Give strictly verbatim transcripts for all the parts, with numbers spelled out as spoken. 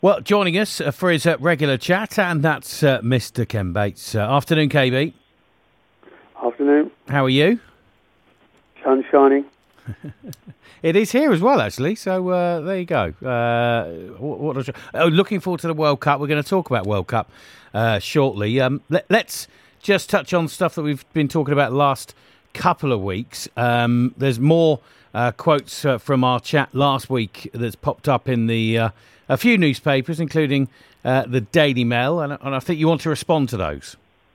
Well, joining us uh, for his uh, regular chat, and that's uh, Mister Ken Bates. Uh, afternoon, K B. Afternoon. How are you? Sun shining. It is here as well, actually. So uh, there you go. Uh, what, what was, oh, looking forward to the World Cup. We're going to talk about World Cup uh, shortly. Um, let, let's just touch on stuff that we've been talking about the last couple of weeks. Um, there's more uh, quotes uh, from our chat last week that's popped up in the uh, a few newspapers, including uh, the Daily Mail, and, and I think you want to respond to those.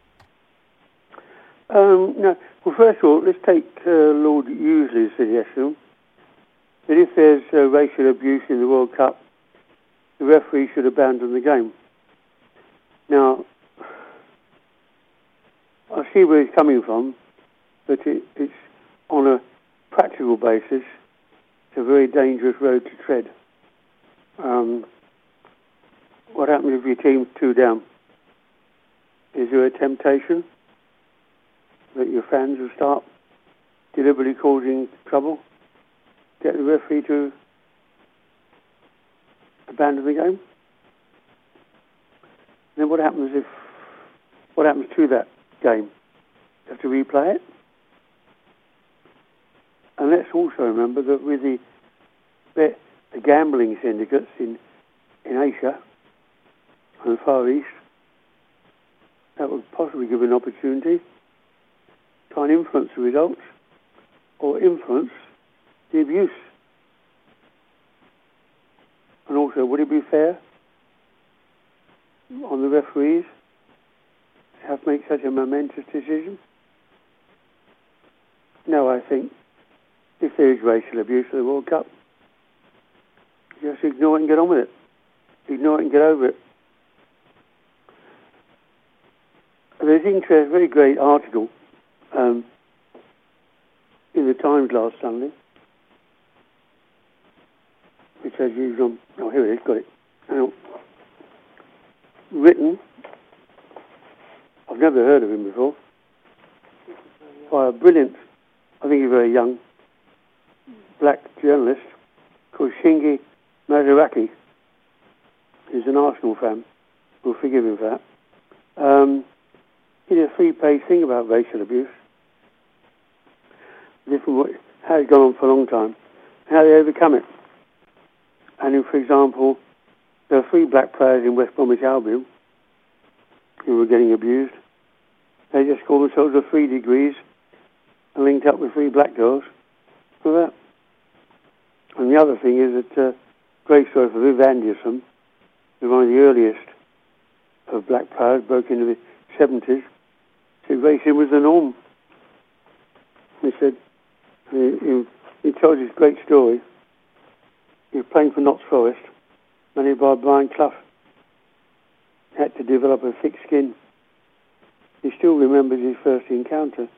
Um, no. Well, first of all, let's take uh, Lord Useley's suggestion that if there's uh, racial abuse in the World Cup, the referee should abandon the game. Now, I see where he's coming from, but it, it's on a practical basis, it's a very dangerous road to tread. Um, what happens if your team's two down? Is there a temptation that your fans will start deliberately causing trouble, get the referee to abandon the game? And then what happens if, what happens to that game? You have to replay it? And let's also remember that with the, the gambling syndicates in, in Asia and the Far East, that would possibly give an opportunity to try and influence the results or influence the abuse. And also, would it be fair on the referees to have to make such a momentous decision? No, I think if there is racial abuse at the World Cup, just ignore it and get on with it. Ignore it and get over it. There's an interest, very great article um, in the Times last Sunday, which has used on, oh here it is, got it. Hang on. Written, I've never heard of him before, by a brilliant, I think he's very young, black journalist called Shingi Madaraki. He's an Arsenal fan. We'll forgive him for that. Um, he did a three-page thing about racial abuse. Different, how it's gone on for a long time, how they overcome it. And if, for example, there are three black players in West Bromwich Albion who were getting abused. They just called themselves the Three Degrees and linked up with three black girls for that. And the other thing is that uh, great story for Viv Anderson, who was one of the earliest of black players, broke into the seventies, said racism was the norm. He said, he, he, he told his great story. He was playing for Notts Forest, managed by Brian Clough. He had to develop a thick skin. He still remembers his first encounter.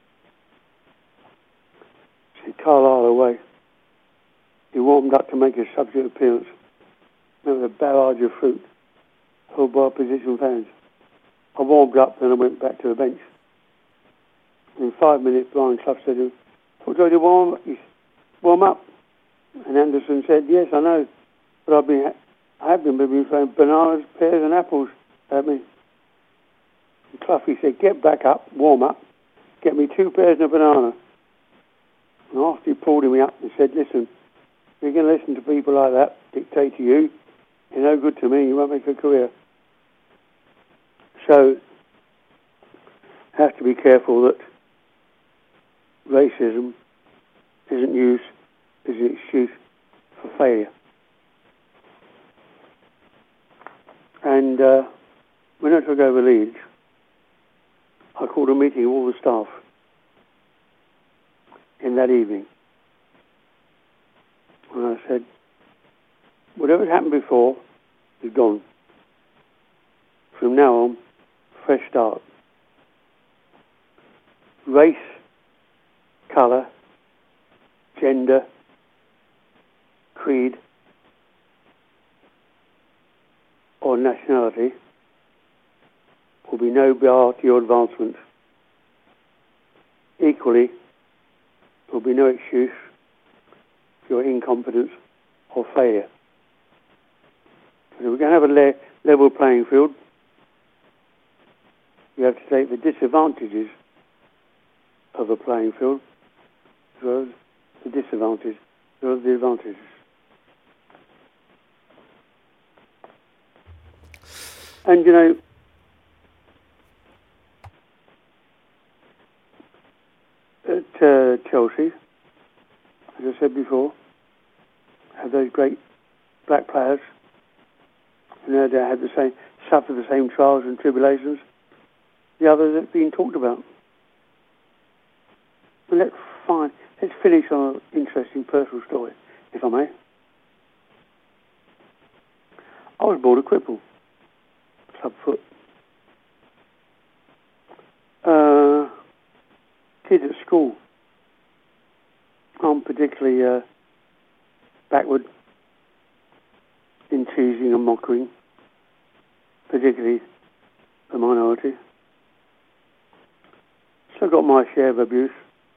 Said Carlisle away. He warmed up to make a substitute appearance. There was a barrage of fruit held by opposition fans. I warmed up, then I went back to the bench. In five minutes, Brian Clough said to him, "What do I do warm, warm up?" And Anderson said, "Yes, I know, but I've been, I have been, been throwing bananas, pears and apples at me." And Clough, he said, "Get back up, warm up, get me two pears and a banana." And after he pulled me up and said, "Listen, if you're going to listen to people like that dictate to you, you're no good to me, you won't make a career." So, have to be careful that racism isn't used as an excuse for failure. And uh, when I took over Leeds, I called a meeting of all the staff in that evening. And I said, whatever's happened before is gone. From now on, fresh start. Race, colour, gender, creed, or nationality will be no bar to your advancement. Equally, there will be no excuse for your incompetence or failure. So we're going to have a le- level playing field. You have to take the disadvantages of a playing field as well as the disadvantages as well as the advantages. And, you know, at uh, Chelsea, as I said before, have those great black players who no doubt had the same, suffered the same trials and tribulations the others that have been talked about. But let's find, let's finish on an interesting personal story, if I may. I was born a cripple, clubfoot. Uh, kids at school, I'm particularly uh, backward in teasing and mocking, particularly the minority. So I got my share of abuse.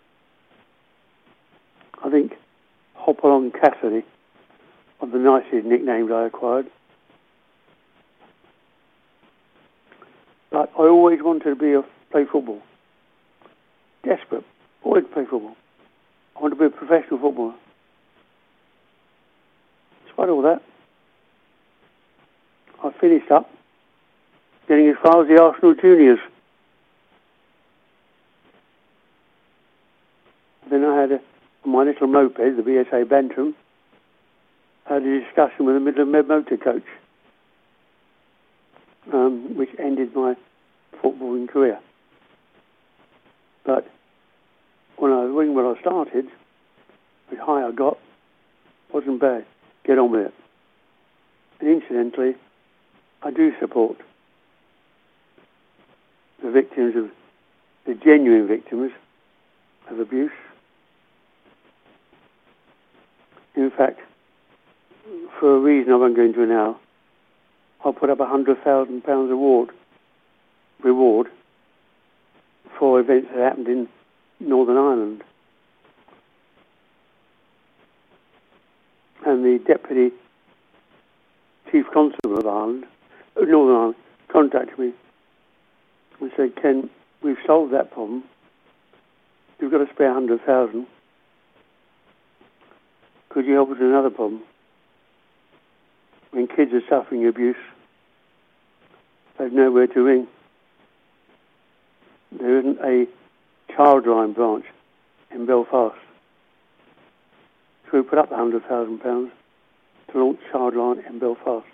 I think Hopalong Cassidy, one of the nicest nicknames I acquired. But I always wanted to be a, play football. Desperate. Always play football. I wanted to be a professional footballer. Despite all that, I finished up getting as far as the Arsenal juniors. Then I had a, my little moped, the B S A Bantram, I had a discussion with the Midland Med motor coach, um, which ended my footballing career. But when I when, when I started, the high I got wasn't bad. Get on with it. And incidentally, I do support the victims of, the genuine victims of abuse. In fact, for a reason I won't go into now, I'll put up a hundred thousand pounds award reward for events that happened in Northern Ireland. And the Deputy Chief Constable of Ireland, of Northern Ireland, contacted me and said, Ken, we've solved that problem. You've got to spare a hundred thousand. Could you help us with another problem? When kids are suffering abuse, they've nowhere to ring. There isn't a Childline branch in Belfast. So we put up a hundred thousand pounds to launch Childline in Belfast,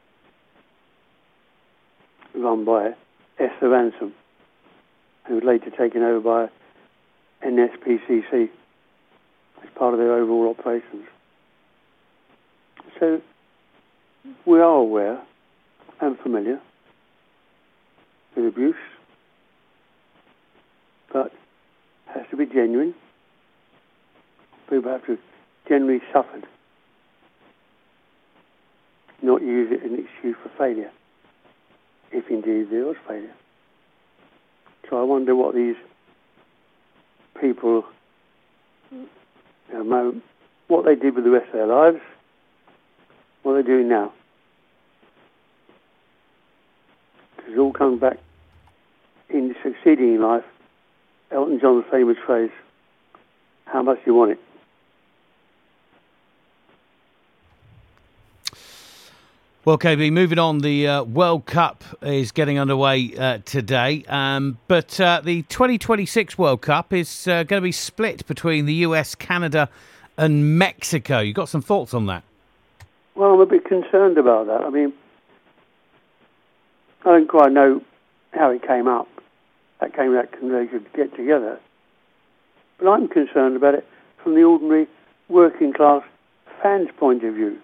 run by Esther Ransom, who was later taken over by N S P C C as part of their overall operations. So we are aware and familiar with abuse, but it has to be genuine. People have to generally suffered, not use it as an excuse for failure, if indeed there was failure. So I wonder what these people, you know, what they did with the rest of their lives, what they're doing now. Because it all comes back in succeeding in life. Elton John's famous phrase, how much do you want it? Well, K B, moving on, the uh, World Cup is getting underway uh, today, um, but uh, the twenty twenty-six World Cup is uh, going to be split between the U S, Canada and Mexico. You got some thoughts on that? Well, I'm a bit concerned about that. I mean, I don't quite know how it came up. That came that they could get together. But I'm concerned about it from the ordinary working class fan's point of view.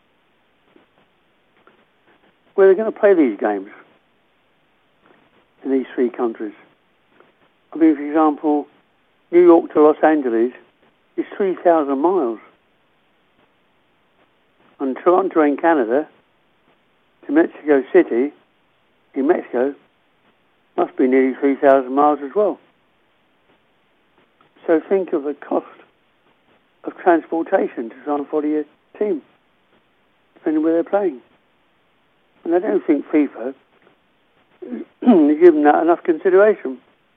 Where they're going to play these games in these three countries. I mean, for example, New York to Los Angeles is three thousand miles. And Toronto in Canada to Mexico City in Mexico must be nearly three thousand miles as well. So think of the cost of transportation to try and follow your team, depending where they're playing. And I don't think FIFA is given that enough consideration.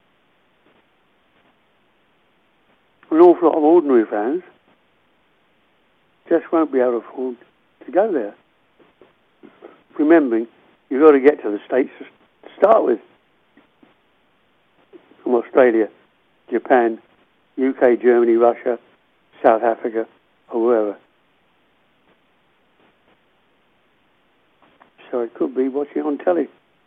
An awful lot of ordinary fans just won't be able to afford to go there. Remembering, you've got to get to the States to start with. From Australia, Japan, U K, Germany, Russia, South Africa, or wherever. So it could be watching on telly,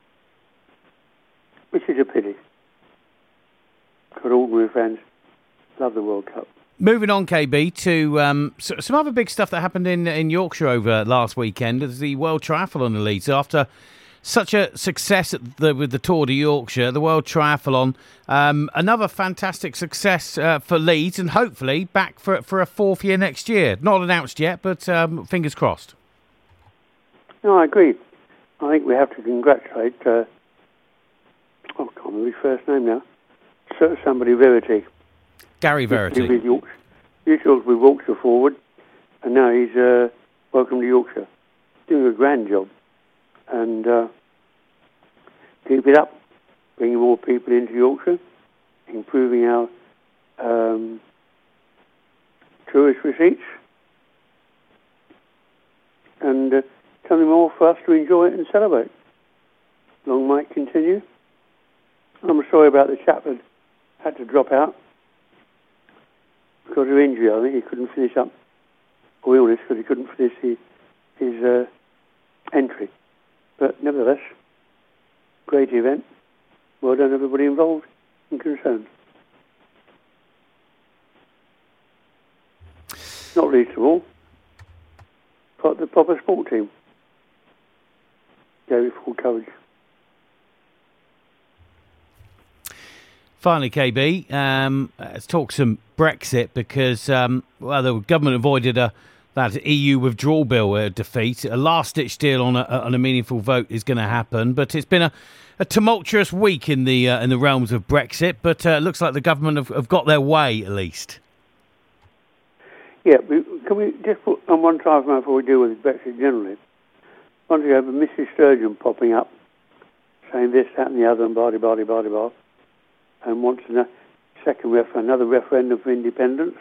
which is a pity. Because ordinary fans love the World Cup. Moving on, K B, to um, so, some other big stuff that happened in, in Yorkshire over last weekend as the World Triathlon Elite. After such a success at the, with the Tour de Yorkshire, the World Triathlon, um, another fantastic success uh, for Leeds, and hopefully back for for a fourth year next year. Not announced yet, but um, fingers crossed. No, I agree. I think we have to congratulate, uh, oh, I can't remember his first name now, so somebody Verity. Gary Verity. He was Yorkshire. He was with Yorkshire forward, and now he's uh, welcome to Yorkshire. Doing a grand job. And uh, keep it up. Bringing more people into Yorkshire. Improving our um, tourist receipts. And uh, something more for us to enjoy and celebrate. Long might continue. I'm sorry about the chap that had to drop out. Because of injury, I think he couldn't finish up, or illness, because he couldn't finish his, his uh, entry. But nevertheless, great event. Well done, everybody involved and concerned. Not least of all, got the proper sport team. Gave it full coverage. Finally, K B, um, let's talk some Brexit because, um, well, the government avoided a, that E U withdrawal bill uh, defeat. A last-ditch deal on a, on a meaningful vote is going to happen, but it's been a, a tumultuous week in the uh, in the realms of Brexit, but it uh, looks like the government have, have got their way, at least. Yeah, we, can we just put on one side before we deal with Brexit generally? Once you have Missus Sturgeon popping up, saying this, that and the other, and blah, blah, blah, blah, and wants a second ref- another referendum for independence.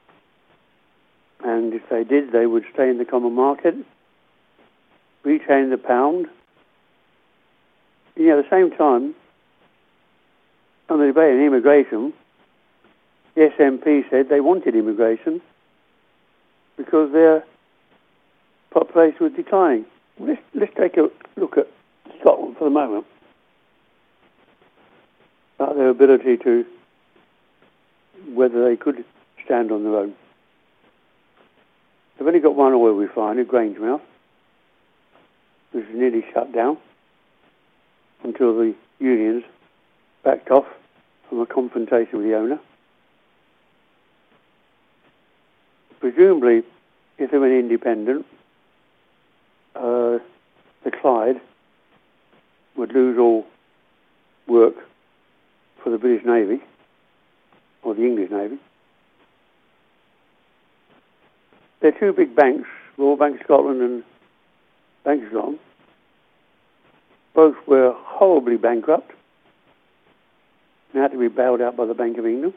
And if they did, they would stay in the common market, retain the pound. Yeah, at the same time, on the debate on immigration, the S N P said they wanted immigration because their population was declining. Let's, let's take a look at Scotland for the moment. About their ability to, whether they could stand on their own. They've only got one oil refinery, Grangemouth, which is nearly shut down until the unions backed off from a confrontation with the owner. Presumably, if they went independent, uh, the Clyde would lose all work for the British Navy, or the English Navy. They're two big banks, Royal Bank of Scotland and Bank of Scotland. Both were horribly bankrupt and had to be bailed out by the Bank of England.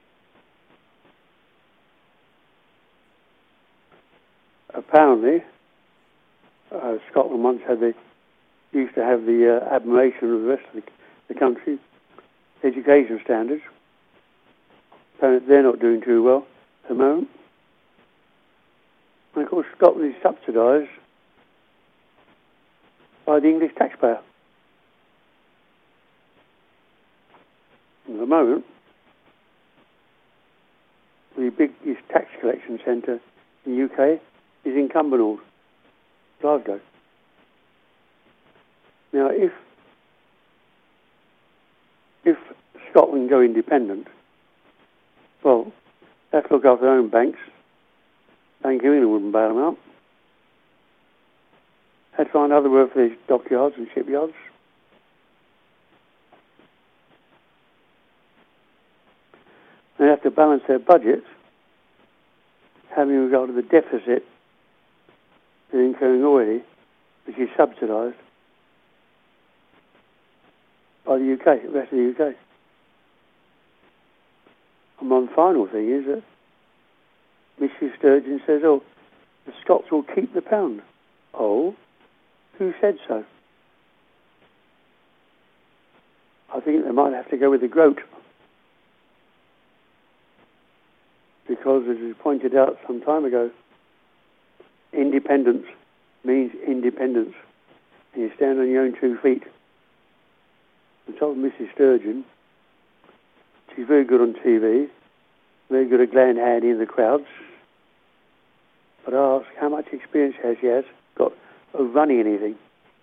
Apparently, uh, Scotland once had the, used to have the uh, admiration of the rest of the, the country, education standards. Apparently they're not doing too well at the moment. And of course Scotland is subsidised by the English taxpayer. At the moment, the biggest tax collection centre in the U K is in Cumbernauld, Glasgow. Now, if if Scotland go independent, well, they have to look after their own banks. Bank of England wouldn't bail them out. They'd find other work for these dockyards and shipyards. They have to balance their budgets, having regard to the deficit they're incurring already, which is subsidised by the U K, the rest of the U K. And one final thing is that Missus Sturgeon says, oh, the Scots will keep the pound. Oh, who said so? I think they might have to go with the groat. Because, as we pointed out some time ago, independence means independence. And you stand on your own two feet. I told Missus Sturgeon, she's very good on T V, very good at glad hand in the crowds. But I asked how much experience has she has got of running anything.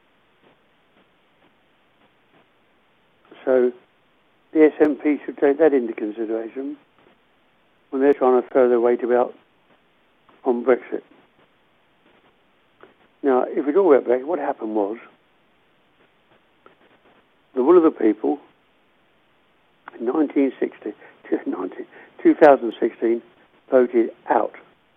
So the S N P should take that into consideration when they're trying to throw their weight about on Brexit. Now, if we talk about Brexit, what happened was the will of the people in nineteen sixty, two thousand sixteen voted out.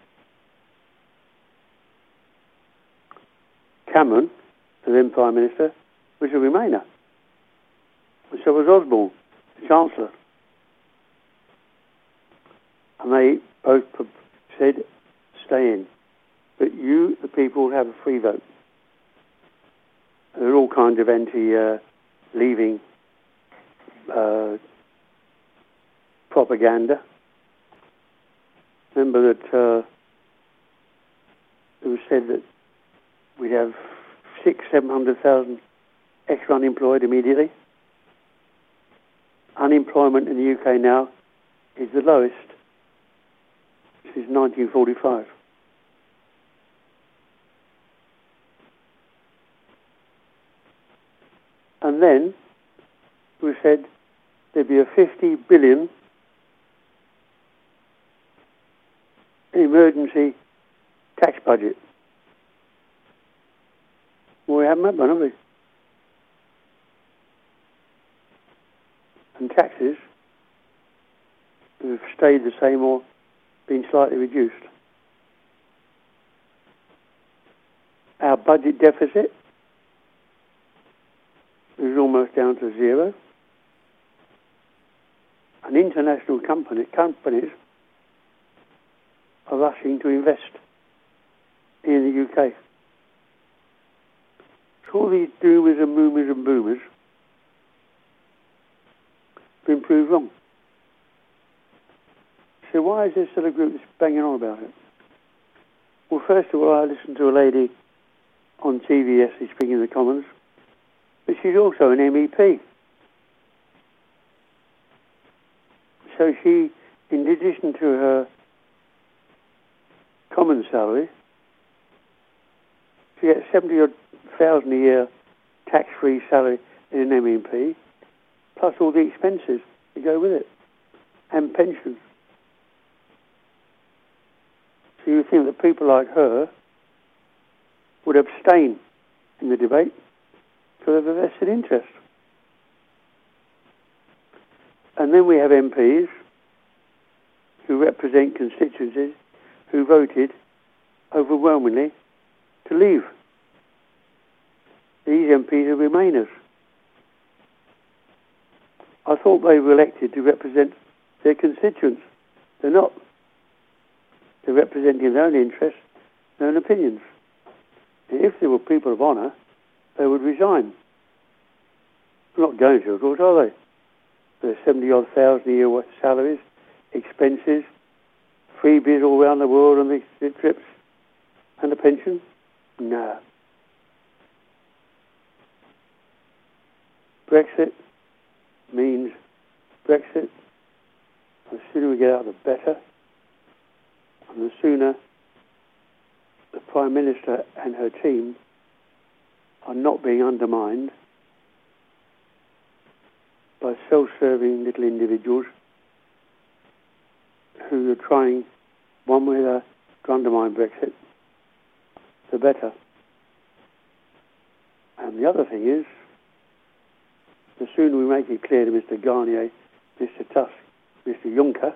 Cameron, the then Prime Minister, was a Remainer. And so was Osborne, the Chancellor. And they both said, stay in. But you, the people, have a free vote. There are all kinds of anti-leaving uh, uh, propaganda. Remember that uh, it was said that we'd have six, seven hundred thousand extra unemployed immediately. Unemployment in the U K now is the lowest since nineteen forty-five. And then we said there'd be a fifty billion emergency tax budget. Well, we haven't had one, have we? And taxes have stayed the same or been slightly reduced. Our budget deficit is almost down to zero. And international company, companies are rushing to invest in the U K. So all these doomers and moomers and boomers have been proved wrong. So why is there still a group that's banging on about it? Well, first of all, I listened to a lady on T V yesterday speaking in the Commons, but she's also an M E P. So she, in addition to her common salary, she gets seventy odd thousand a year tax-free salary in an M E P, plus all the expenses that go with it, and pensions. So you think that people like her would abstain in the debate because of a vested interest. And then we have M Ps who represent constituencies who voted overwhelmingly to leave. These M Ps are Remainers. I thought they were elected to represent their constituents. They're not. They're representing their own interests, their own opinions. And if they were people of honour, they would resign. They're not going to, of course, are they? There's seventy odd thousand a year worth of salaries, expenses, freebies all around the world on these trips, and a pension? No. Brexit means Brexit. The sooner we get out, the better. And the sooner the Prime Minister and her team are not being undermined by self-serving little individuals who are trying one way or the other to undermine Brexit, the better. And the other thing is, the sooner we make it clear to Mister Garnier, Mister Tusk, Mister Juncker,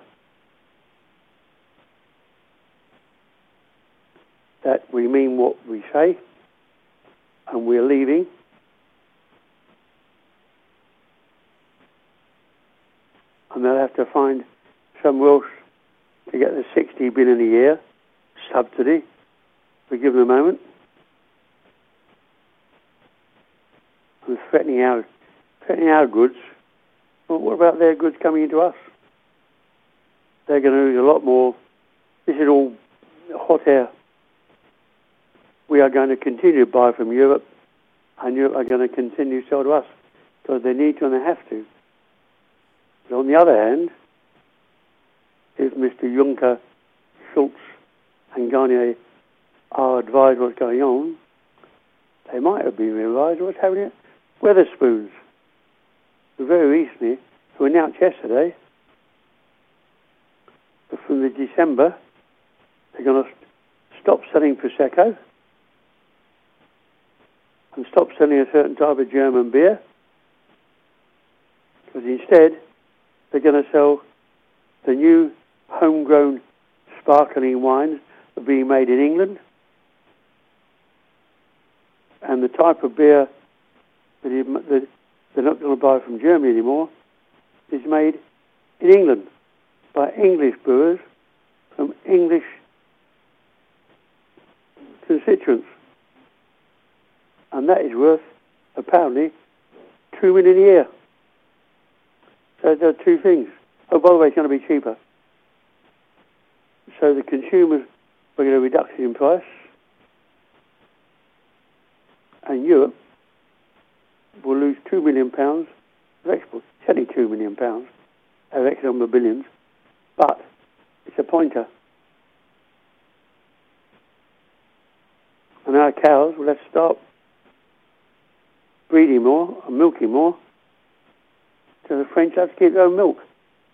that we mean what we say, and we're leaving, they'll have to find somewhere else to get the sixty billion a year subsidy. We give them a moment. And threatening our, threatening our goods. Well, what about their goods coming into us? They're going to lose a lot more. This is all hot air. We are going to continue to buy from Europe, and Europe are going to continue to sell to us because they need to and they have to. But on the other hand, if Mister Juncker, Schultz, and Garnier are advised what's going on, they might have been realised what's happening at Wetherspoons. Very recently, who announced yesterday that from the December they're going to stop selling Prosecco and stop selling a certain type of German beer, because instead they're going to sell the new homegrown sparkling wines that are being made in England, and the type of beer that, he, that they're not going to buy from Germany anymore is made in England by English brewers from English constituents. And that is worth, apparently, two million a year. So there are two things. Oh, by the way, it's going to be cheaper. So the consumers will get a reduction in price, and Europe will lose two million pounds of export. It's only two million pounds of X number of billions, but it's a pointer. And our cows will have to start breeding more and milking more, so the French have to keep their own milk.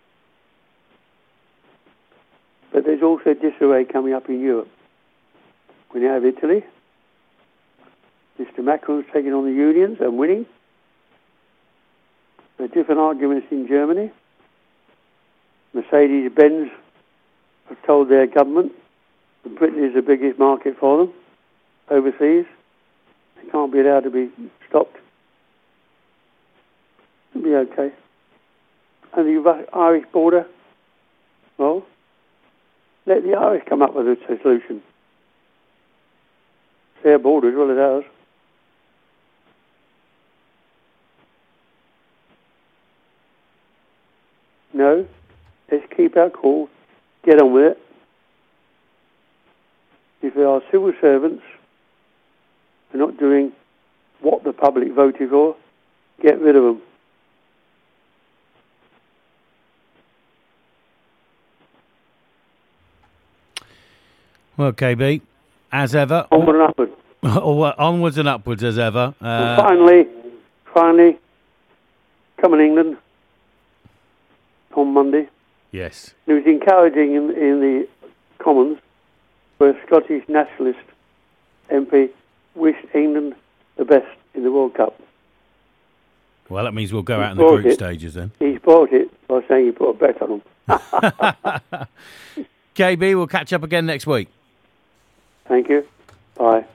But there's also disarray coming up in Europe. We now have Italy. Mister Macron's taking on the unions and winning. There are different arguments in Germany. Mercedes-Benz have told their government that Britain is the biggest market for them overseas. They can't be allowed to be stopped. It'll be okay. And the Irish border, well, let the Irish come up with a solution. It's their border as well as ours. No, let's keep our cool, get on with it. If there are civil servants who are not doing what the public voted for, get rid of them. Well, K B, as ever. Onward and upward. Onwards and upwards as ever. Uh, and finally, finally, come in England on Monday. Yes. It was encouraging in, in the Commons, where a Scottish nationalist M P wished England the best in the World Cup. Well, that means we'll go he out in the group it. stages then. He spoiled it by saying he put a bet on them. K B, we'll catch up again next week. Thank you. Bye.